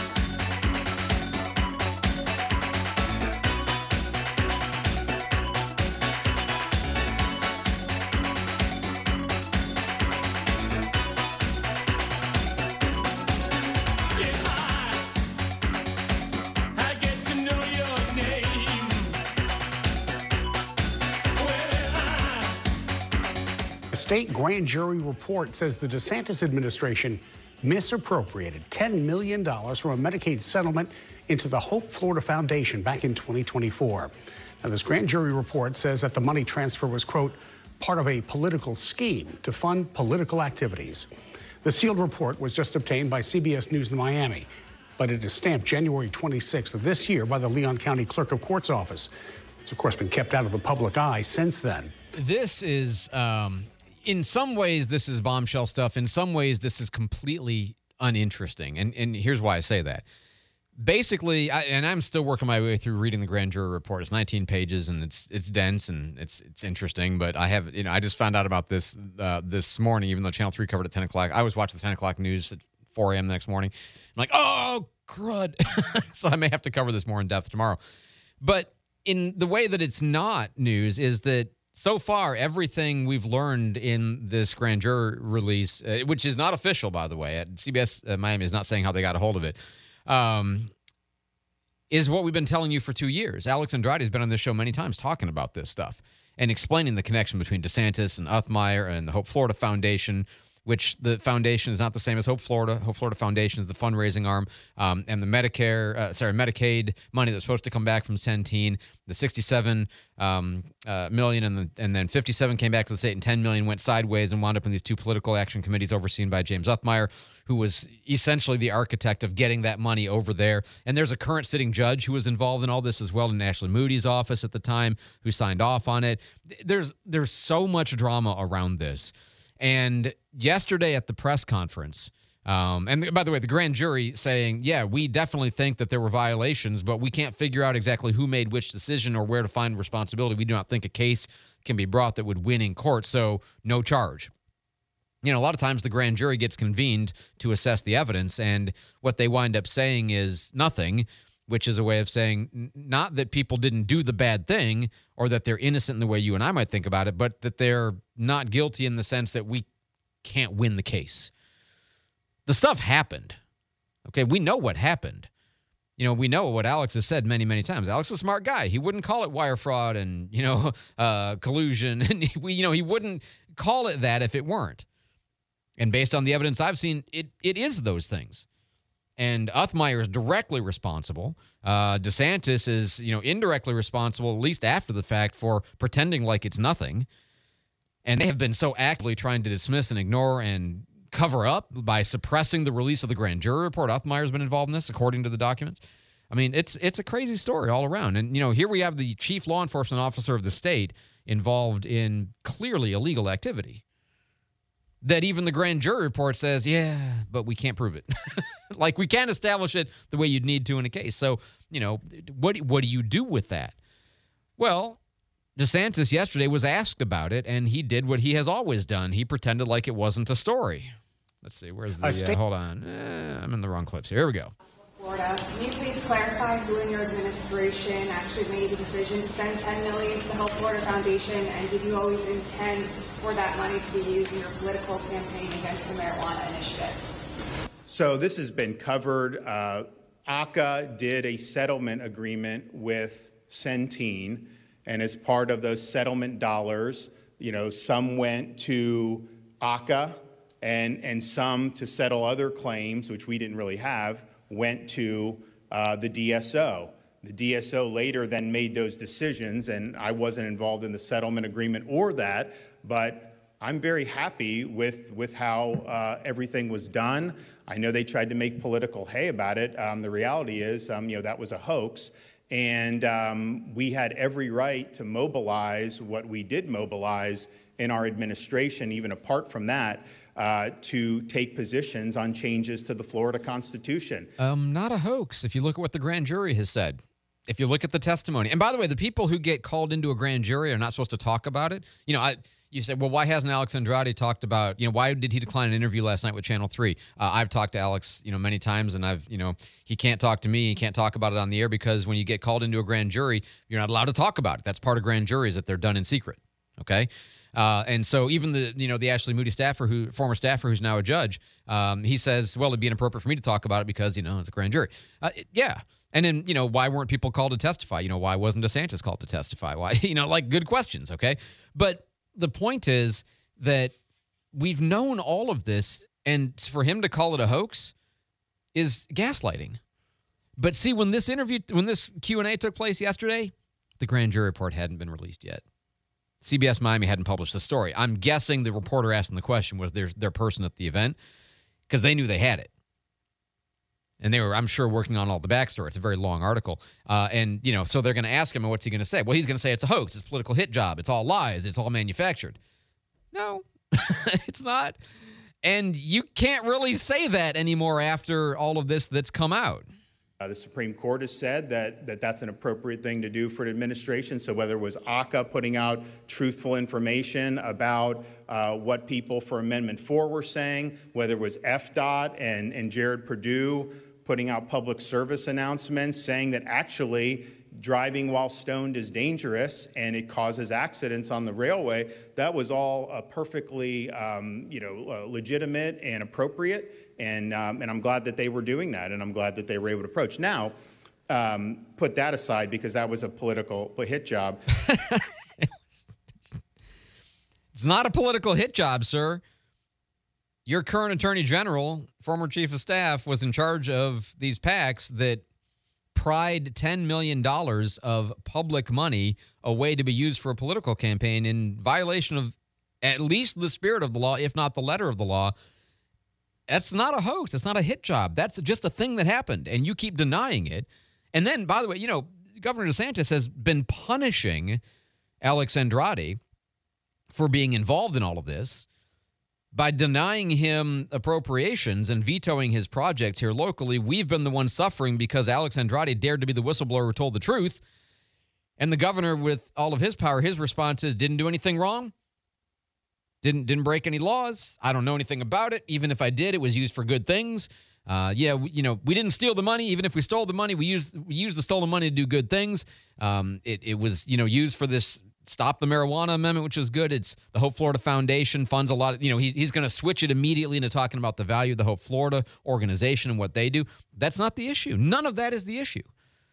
State grand jury report says the DeSantis administration misappropriated ten million dollars from a Medicaid settlement into the Hope Florida Foundation back in twenty twenty-four. Now, this grand jury report says that the money transfer was, quote, part of a political scheme to fund political activities. The sealed report was just obtained by C B S News in Miami, but it is stamped January twenty-sixth of this year by the Leon County Clerk of Court's office. It's, of course, been kept out of the public eye since then. This is... Um In some ways, this is bombshell stuff. In some ways, this is completely uninteresting. And and here's why I say that. Basically, I, and I'm still working my way through reading the grand jury report. It's nineteen pages, and it's it's dense and it's it's interesting. But I have, you know, I just found out about this uh, this morning, even though Channel three covered at ten o'clock. I always watch the ten o'clock news at four a.m. the next morning. I'm like, oh, crud. So I may have to cover this more in depth tomorrow. But in the way that it's not news is that so far, everything we've learned in this grand jury release, uh, which is not official, by the way, at C B S uh, Miami is not saying how they got a hold of it, um, is what we've been telling you for two years. Alex Andrade has been on this show many times talking about this stuff and explaining the connection between DeSantis and Uthmeier and the Hope Florida Foundation, which the foundation is not the same as Hope Florida. Hope Florida Foundation is the fundraising arm, um, and the Medicare, uh, sorry, Medicaid money that's supposed to come back from Centene, the sixty-seven um, uh, million, and the, and then fifty-seven came back to the state, and ten million went sideways and wound up in these two political action committees overseen by James Uthmeier, who was essentially the architect of getting that money over there. And there's a current sitting judge who was involved in all this as well in Ashley Moody's office at the time, who signed off on it. There's there's so much drama around this. And yesterday at the press conference, um, and by the way, the grand jury saying, yeah, we definitely think that there were violations, but we can't figure out exactly who made which decision or where to find responsibility. We do not think a case can be brought that would win in court, so no charge. You know, a lot of times the grand jury gets convened to assess the evidence, and what they wind up saying is nothing, which is a way of saying not that people didn't do the bad thing or that they're innocent in the way you and I might think about it, but that they're not guilty in the sense that we can't win the case. The stuff happened. Okay, we know what happened. You know, we know what Alex has said many, many times. Alex is a smart guy. He wouldn't call it wire fraud and, you know, uh, collusion. And, he, you know, he wouldn't call it that if it weren't. And based on the evidence I've seen, it it is those things. And Uthmeier is directly responsible. Uh, DeSantis is, you know, indirectly responsible, at least after the fact, for pretending like it's nothing. And they have been so actively trying to dismiss and ignore and cover up by suppressing the release of the grand jury report. Uthmeier's been involved in this, according to the documents. I mean, it's it's a crazy story all around. And, you know, here we have the chief law enforcement officer of the state involved in clearly illegal activity that even the grand jury report says, yeah, but we can't prove it. Like, we can't establish it the way you'd need to in a case. So, you know, what what do you do with that? Well, DeSantis yesterday was asked about it, and he did what he has always done. He pretended like it wasn't a story. Let's see, where's the, uh, hold on. Eh, I'm in the wrong clips here. Here we go. Florida. Can you please clarify who in your administration actually made the decision to send ten million dollars to the Health Florida Foundation, and did you always intend for that money to be used in your political campaign against the marijuana initiative? So this has been covered. Uh, A C A did a settlement agreement with Centene, and as part of those settlement dollars, you know, some went to A C A and, and some to settle other claims, which we didn't really have, went to uh, the D S O. The D S O later then made those decisions, and I wasn't involved in the settlement agreement or that, but I'm very happy with, with how uh, everything was done. I know they tried to make political hay about it. Um, the reality is, um, you know, that was a hoax. And um, we had every right to mobilize what we did mobilize in our administration, even apart from that, uh, to take positions on changes to the Florida Constitution. Um, not a hoax, if you look at what the grand jury has said. If you look at the testimony. And by the way, the people who get called into a grand jury are not supposed to talk about it. You know, I... You said, well, why hasn't Alex Andrade talked about, you know, why did he decline an interview last night with Channel three? Uh, I've talked to Alex, you know, many times, and I've, you know, he can't talk to me. He can't talk about it on the air because when you get called into a grand jury, you're not allowed to talk about it. That's part of grand juries, that they're done in secret, okay? Uh, and so even the, you know, the Ashley Moody staffer, who former staffer who's now a judge, um, he says, well, it'd be inappropriate for me to talk about it because, you know, it's a grand jury. Uh, it, yeah. And then, you know, why weren't people called to testify? You know, why wasn't DeSantis called to testify? Why, you know, like good questions, okay? But the point is that we've known all of this, and for him to call it a hoax is gaslighting. But see, when this interview, when this Q and A took place yesterday, the grand jury report hadn't been released yet. C B S Miami hadn't published the story. I'm guessing the reporter asking the question was their, their person at the event, because they knew they had it. And they were, I'm sure, working on all the backstory. It's a very long article. Uh, and, you know, so they're going to ask him, and what's he going to say? Well, he's going to say it's a hoax. It's a political hit job. It's all lies. It's all manufactured. No, it's not. And you can't really say that anymore after all of this that's come out. Uh, the Supreme Court has said that, that that's an appropriate thing to do for an administration. So whether it was A C A putting out truthful information about uh, what people for Amendment four were saying, whether it was F D O T and, and Jared Perdue putting out public service announcements saying that actually driving while stoned is dangerous and it causes accidents on the railway, that was all uh, perfectly um, you know, uh, legitimate and appropriate. And, um, and I'm glad that they were doing that, and I'm glad that they were able to approach. Now, um, put that aside because that was a political hit job. It's not a political hit job, sir. Your current attorney general, former chief of staff, was in charge of these PACs that pried ten million dollars of public money away to be used for a political campaign in violation of at least the spirit of the law, if not the letter of the law. That's not a hoax. It's not a hit job. That's just a thing that happened, and you keep denying it. And then, by the way, you know, Governor DeSantis has been punishing Alex Andrade for being involved in all of this by denying him appropriations and vetoing his projects here locally. We've been the ones suffering because Alex Andrade dared to be the whistleblower who told the truth. And the governor, with all of his power, his response is, didn't do anything wrong. Didn't didn't break any laws. I don't know anything about it. Even if I did, it was used for good things. Uh, yeah, we, you know, we didn't steal the money. Even if we stole the money, we used we used the stolen money to do good things. Um, it it was, you know, used for this Stop the Marijuana Amendment, which was good. It's the Hope Florida Foundation funds a lot of, you know, he, he's going to switch it immediately into talking about the value of the Hope Florida organization and what they do. That's not the issue. None of that is the issue.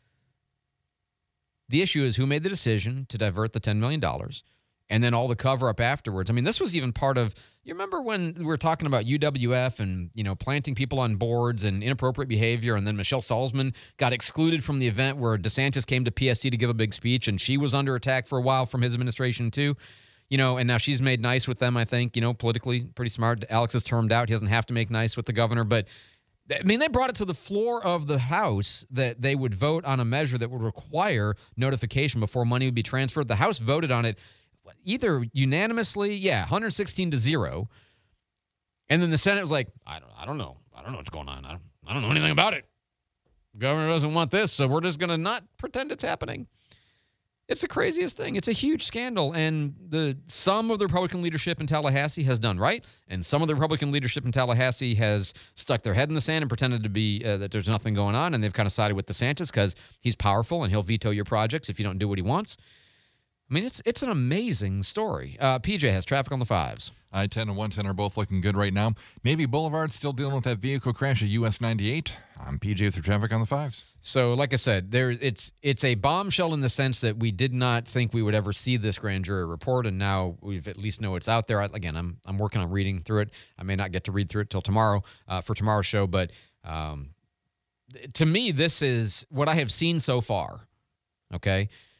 The issue is who made the decision to divert the ten million dollars and then all the cover-up afterwards. I mean, this was even part of, you remember when we were talking about U W F and, you know, planting people on boards and inappropriate behavior, and then Michelle Salzman got excluded from the event where DeSantis came to P S C to give a big speech, and she was under attack for a while from his administration too. You know, and now she's made nice with them, I think, you know, politically pretty smart. Alex is termed out. He doesn't have to make nice with the governor, but I mean, they brought it to the floor of the House that they would vote on a measure that would require notification before money would be transferred. The House voted on it either unanimously, yeah, one hundred sixteen to zero. And then the Senate was like, I don't I don't know. I don't know what's going on. I don't, I don't know anything about it. The governor doesn't want this, so we're just going to not pretend it's happening. It's the craziest thing. It's a huge scandal, and the some of the Republican leadership in Tallahassee has done right, and some of the Republican leadership in Tallahassee has stuck their head in the sand and pretended to be uh, that there's nothing going on, and they've kind of sided with DeSantis because he's powerful and he'll veto your projects if you don't do what he wants. I mean, it's it's an amazing story. Uh, P J has traffic on the fives. I ten and one ten are both looking good right now. Navy Boulevard still dealing with that vehicle crash at U S ninety-eight. I'm P J with your traffic on the fives. So, like I said, there it's it's a bombshell in the sense that we did not think we would ever see this grand jury report, and now we've at least know it's out there. I, again, I'm I'm working on reading through it. I may not get to read through it till tomorrow uh, for tomorrow's show, but um, to me, this is what I have seen so far. Okay.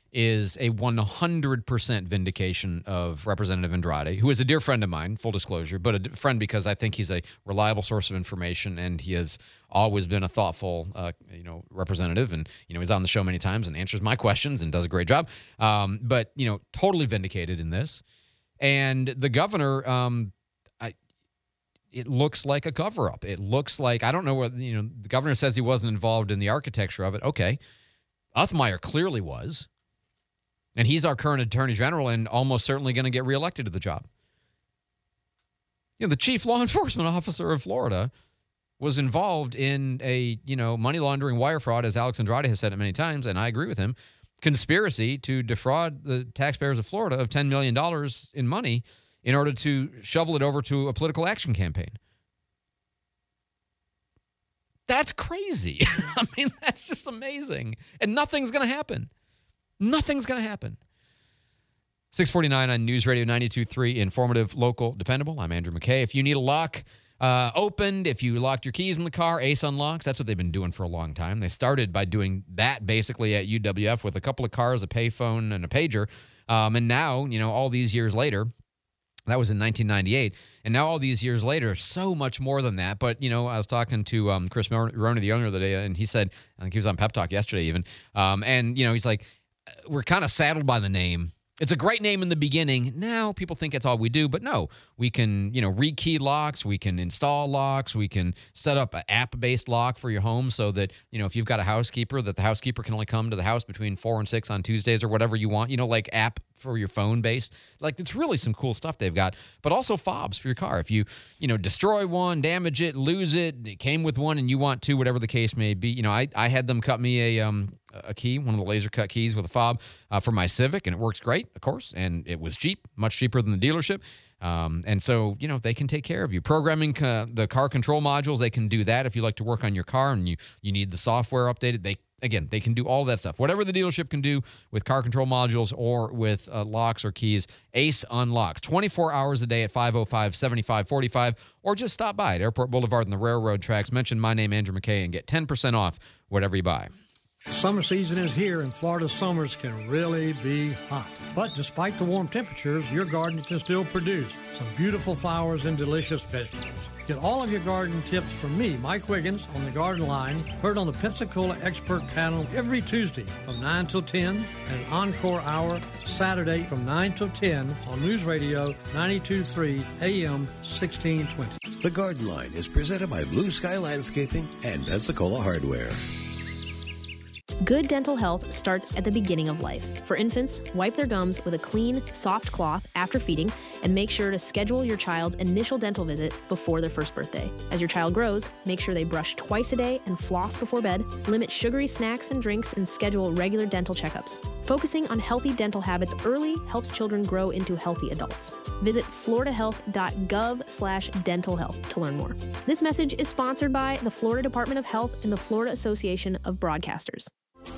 is a one hundred percent vindication of Representative Andrade, who is a dear friend of mine, full disclosure, but a d- friend because I think he's a reliable source of information, and he has always been a thoughtful, uh, you know, representative. And, you know, he's on the show many times and answers my questions and does a great job. Um, but, you know, totally vindicated in this. And the governor, um, I, it looks like a cover-up. It looks like, I don't know what, you know, the governor says he wasn't involved in the architecture of it. Okay. Othmeyer clearly was. And he's our current attorney general and almost certainly going to get reelected to the job. You know, the chief law enforcement officer of Florida was involved in a, you know, money laundering, wire fraud, as Alex Andrade has said it many times, and I agree with him, conspiracy to defraud the taxpayers of Florida of ten million dollars in money in order to shovel it over to a political action campaign. That's crazy. I mean, that's just amazing. And nothing's going to happen. Nothing's going to happen. six forty-nine on News Radio ninety-two point three, informative, local, dependable. I'm Andrew McKay. If you need a lock uh, opened, if you locked your keys in the car, Ace Unlocks, that's what they've been doing for a long time. They started by doing that basically at U W F with a couple of cars, a payphone, and a pager. Um, and now, you know, all these years later, that was in nineteen ninety-eight. And now all these years later, so much more than that. But, you know, I was talking to um, Chris Roney, the owner, the day, and he said, I think he was on Pep Talk yesterday even, um, and, you know, he's like, we're kind of saddled by the name. It's a great name in the beginning. Now people think it's all we do, but no, we can, you know, rekey locks, we can install locks, we can set up an app-based lock for your home so that, you know, if you've got a housekeeper, that the housekeeper can only come to the house between four and six on Tuesdays or whatever you want, you know, like app for your phone based. Like, it's really some cool stuff they've got, but also fobs for your car. If you, you know, destroy one, damage it, lose it, it came with one and you want two, whatever the case may be. You know, I, I had them cut me a, um, a key, one of the laser cut keys with a fob uh, for my Civic, and it works great, of course, and it was cheap, much cheaper than the dealership. Um, and so, you know, they can take care of you. Programming uh, the car control modules, they can do that. If you like to work on your car and you, you need the software updated, they Again, they can do all that stuff. Whatever the dealership can do with car control modules or with uh, locks or keys, Ace Unlocks. twenty-four hours a day at five oh five, seventy-five forty-five, or just stop by at Airport Boulevard and the railroad tracks. Mention my name, Andrew McKay, and get ten percent off whatever you buy. Summer season is here, and Florida summers can really be hot. But despite the warm temperatures, your garden can still produce some beautiful flowers and delicious vegetables. Get all of your garden tips from me, Mike Wiggins, on the Garden Line, heard on the Pensacola Expert Panel every Tuesday from nine till ten, and an encore hour Saturday from nine till ten on News Radio ninety-two point three A M sixteen twenty. The Garden Line is presented by Blue Sky Landscaping and Pensacola Hardware. Good dental health starts at the beginning of life. For infants, wipe their gums with a clean, soft cloth after feeding, and make sure to schedule your child's initial dental visit before their first birthday. As your child grows, make sure they brush twice a day and floss before bed, limit sugary snacks and drinks, and schedule regular dental checkups. Focusing on healthy dental habits early helps children grow into healthy adults. Visit floridahealth.gov slash dental health to learn more. This message is sponsored by the Florida Department of Health and the Florida Association of Broadcasters.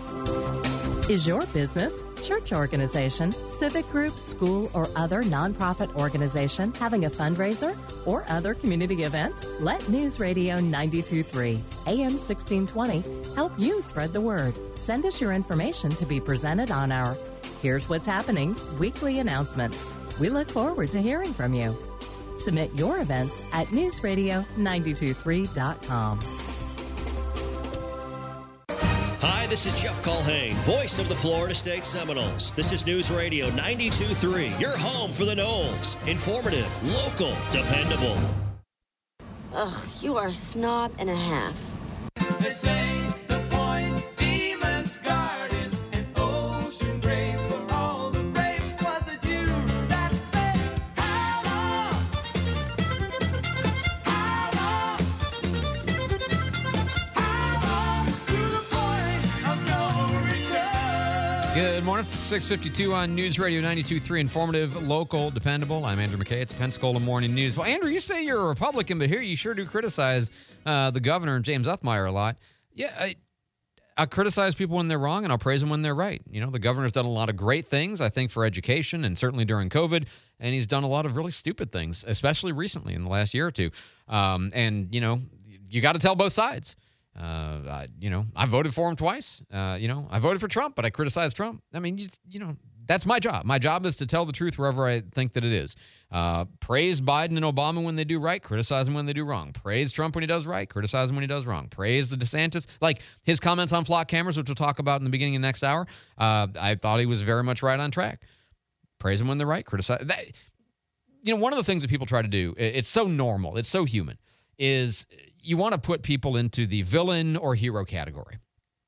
Is your business, church organization, civic group, school, or other nonprofit organization having a fundraiser or other community event? Let News Radio ninety-two point three A M sixteen twenty help you spread the word. Send us your information to be presented on our Here's What's Happening weekly announcements. We look forward to hearing from you. Submit your events at news radio ninety-two point three dot com. Hi, this is Jeff Culhane, voice of the Florida State Seminoles. This is News Radio ninety-two point three, your home for the Noles. Informative, local, dependable. Ugh, you are a snob and a half. They say the Point Demon's Guard is an ocean grave for all the brave. Was it you that said, how long? How long? How long to the point of no return? Good morning, six fifty-two on News Radio ninety-two point three, informative, local, dependable. I'm Andrew McKay. It's Pensacola Morning News. Well, Andrew, you say you're a Republican, but here you sure do criticize uh, the governor, James Othmeyer, a lot. Yeah, I, I criticize people when they're wrong, and I'll praise them when they're right. You know, the governor's done a lot of great things, I think, for education, and certainly during COVID, and he's done a lot of really stupid things, especially recently in the last year or two. Um, and, you know, you got to tell both sides. Uh, I, you know, I voted for him twice. Uh, you know, I voted for Trump, but I criticized Trump. I mean, you, you know, that's my job. My job is to tell the truth wherever I think that it is. Uh, praise Biden and Obama when they do right, criticize them when they do wrong. Praise Trump when he does right, criticize him when he does wrong. Praise the DeSantis. Like his comments on flock cameras, which we'll talk about in the beginning of next hour, uh, I thought he was very much right on track. Praise him when they're right, criticize. That, you know, one of the things that people try to do, it's so normal, it's so human, is you want to put people into the villain or hero category.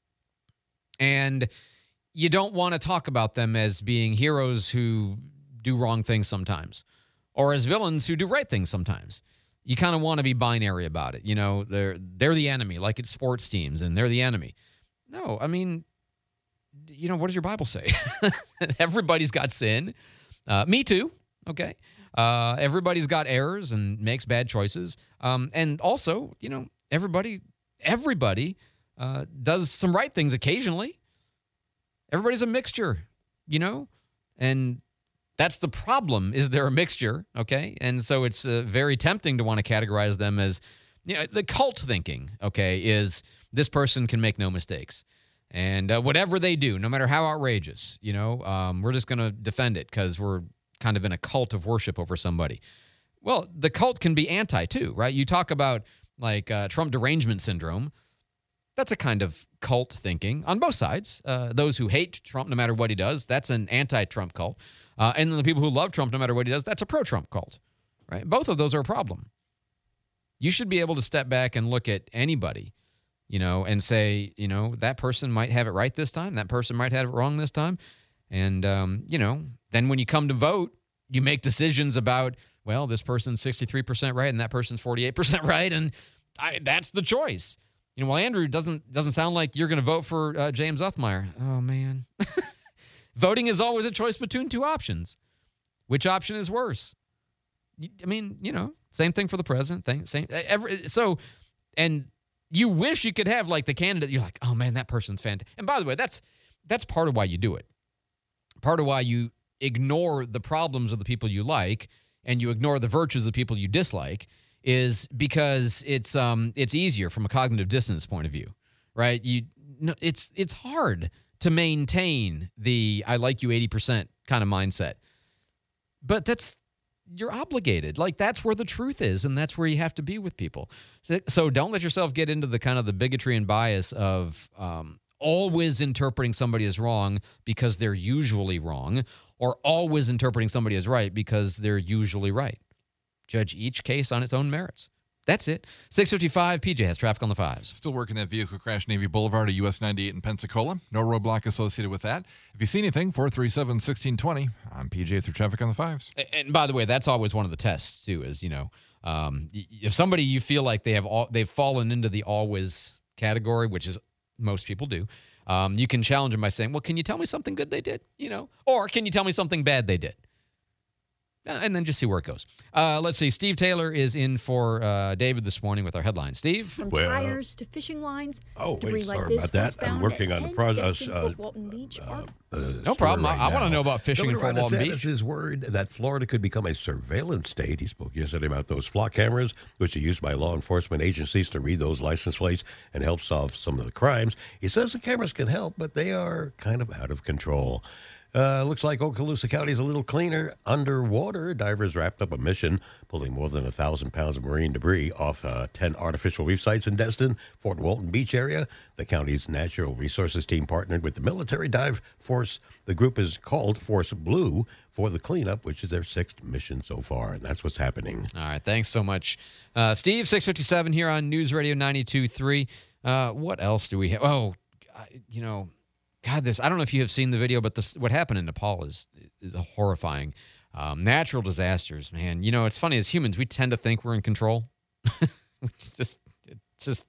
And you don't want to talk about them as being heroes who do wrong things sometimes or as villains who do right things sometimes. You kind of want to be binary about it. You know, they're they're the enemy, like it's sports teams, and they're the enemy. No, I mean, you know, what does your Bible say? Everybody's got sin. Uh, me too, okay? Uh, everybody's got errors and makes bad choices. Um, and also, you know, everybody, everybody uh, does some right things occasionally. Everybody's a mixture, you know? And that's the problem, is they're a mixture, okay? And so it's uh, very tempting to want to categorize them as, you know, the cult thinking, okay, is this person can make no mistakes. And uh, whatever they do, no matter how outrageous, you know, um, we're just going to defend it because we're kind of in a cult of worship over somebody. Well, the cult can be anti too, right? You talk about like uh, Trump derangement syndrome. That's a kind of cult thinking on both sides. Uh, those who hate Trump no matter what he does, that's an anti-Trump cult. Uh, and then the people who love Trump no matter what he does, that's a pro-Trump cult, right? Both of those are a problem. You should be able to step back and look at anybody, you know, and say, you know, that person might have it right this time. That person might have it wrong this time. And, um, you know, then when you come to vote, you make decisions about, well, this person's sixty-three percent right and that person's forty-eight percent right. And I, that's the choice. You know, well, Andrew, doesn't doesn't sound like you're going to vote for uh, James Uthmeier. Oh, man. Voting is always a choice between two options. Which option is worse? I mean, you know, same thing for the president. Thing, same. Every, so, and you wish you could have like the candidate. You're like, oh, man, that person's fantastic. And by the way, that's that's part of why you do it. Part of why you ignore the problems of the people you like and you ignore the virtues of the people you dislike is because it's um it's easier from a cognitive dissonance point of view, right? You no, it's it's hard to maintain the I like you eighty percent kind of mindset. But that's you're obligated. Like that's where the truth is, and that's where you have to be with people. So, so don't let yourself get into the kind of the bigotry and bias of um always interpreting somebody as wrong because they're usually wrong, or always interpreting somebody as right because they're usually right. Judge each case on its own merits. That's it. six fifty-five, P J has traffic on the fives. Still working that vehicle crash, Navy Boulevard at U S ninety-eight in Pensacola. No roadblock associated with that. If you see anything, four three seven, one six two zero. I'm P J through traffic on the fives. And by the way, that's always one of the tests, too, is, you know, um, if somebody you feel like they have all, they've fallen into the always category, which is most people do, um, you can challenge them by saying, well, can you tell me something good they did? You know, or can you tell me something bad they did? Uh, and then just see where it goes. Uh, let's see. Steve Taylor is in for uh, David this morning with our headline. Steve? From Well, tires to fishing lines. Oh, debris wait, like sorry this about was that. I'm found working at on the ten process. Destin Uh, Fort Walton Beach Park. uh, No problem. story I- I wanna now. know about fishing in Governor Fort Walton Ron DeSantis Beach. is worried that Florida could become a surveillance state. He spoke yesterday about those flock cameras, which are used by law enforcement agencies to read those license plates and help solve some of the crimes. He says the cameras can help, but they are kind of out of control. Uh, looks like Okaloosa County is a little cleaner underwater. Divers wrapped up a mission pulling more than a thousand pounds of marine debris off uh, ten artificial reef sites in Destin, Fort Walton Beach area. The county's natural resources team partnered with the military dive force. The group is called Force Blue for the cleanup, which is their sixth mission so far, and that's what's happening. All right. Thanks so much. Uh, Steve, six fifty-seven here on News Radio ninety-two point three. Uh, what else do we have? Oh, you know, God, this, I don't know if you have seen the video, but this, what happened in Nepal is, is horrifying. Um, natural disasters, man. You know, it's funny, as humans, we tend to think we're in control. It's just, it's just,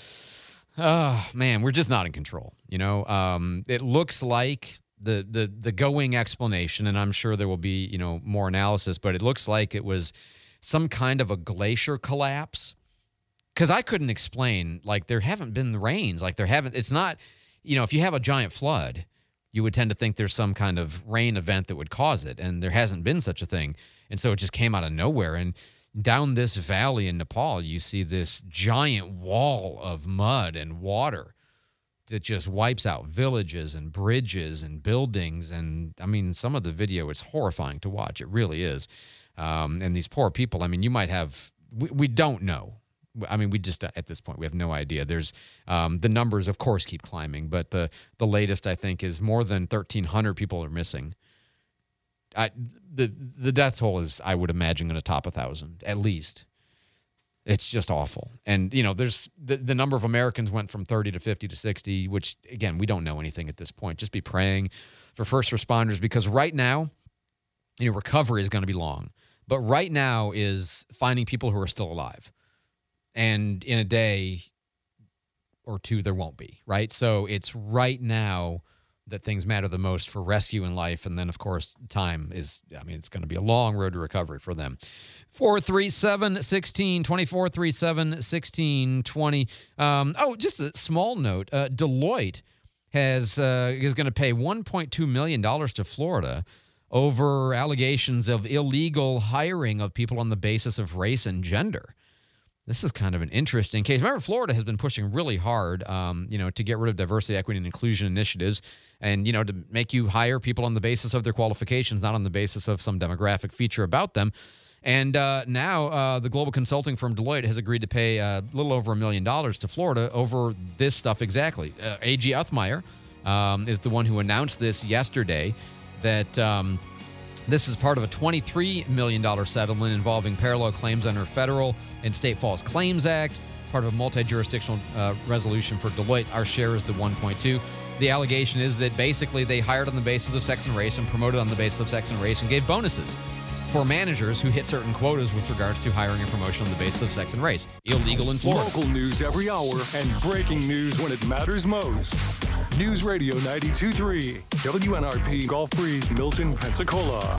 oh, man, we're just not in control. You know, um, it looks like the, the, the going explanation, and I'm sure there will be, you know, more analysis, but it looks like it was some kind of a glacier collapse. Because I couldn't explain, like, there haven't been the rains. Like, there haven't, it's not, you know, if you have a giant flood, you would tend to think there's some kind of rain event that would cause it, and there hasn't been such a thing. And so it just came out of nowhere. And, down this valley in Nepal, you see this giant wall of mud and water that just wipes out villages and bridges and buildings. And, I mean, some of the video is horrifying to watch. It really is. Um, and these poor people, I mean, you might have, we, we don't know. I mean, we just, at this point, we have no idea. There's, um, the numbers, of course, keep climbing, but the, the latest, I think, is more than thirteen hundred people are missing. I, the the death toll is, I would imagine, going to top a thousand at least. It's just awful. And, you know, there's the, the number of Americans went from thirty to fifty to sixty, which, again, we don't know anything at this point. Just be praying for first responders, because right now, you know, recovery is going to be long. But right now is finding people who are still alive. And in a day or two, there won't be, right? So it's right now that things matter the most for rescue in life. And then, of course, time is, I mean, it's going to be a long road to recovery for them. four three seven, one six two zero, four three seven, one six two zero. Um, oh, just a small note. Uh, Deloitte has uh, is going to pay one point two million dollars to Florida over allegations of illegal hiring of people on the basis of race and gender. This is kind of an interesting case. Remember, Florida has been pushing really hard, um, you know, to get rid of diversity, equity, and inclusion initiatives, and, you know, to make you hire people on the basis of their qualifications, not on the basis of some demographic feature about them. And uh, now uh, the global consulting firm Deloitte has agreed to pay a little over a million dollars to Florida over this stuff exactly. Uh, A G Uthmeyer um, is the one who announced this yesterday, that um, this is part of a twenty-three million dollars settlement involving parallel claims under Federal and State False Claims Act, part of a multi-jurisdictional uh, resolution for Deloitte. Our share is the one point two. The allegation is that basically they hired on the basis of sex and race and promoted on the basis of sex and race and gave bonuses for managers who hit certain quotas with regards to hiring and promotion on the basis of sex and race. Illegal in Florida. Local news every hour and breaking news when it matters most. News Radio ninety-two point three, W N R P, Gulf Breeze, Milton, Pensacola.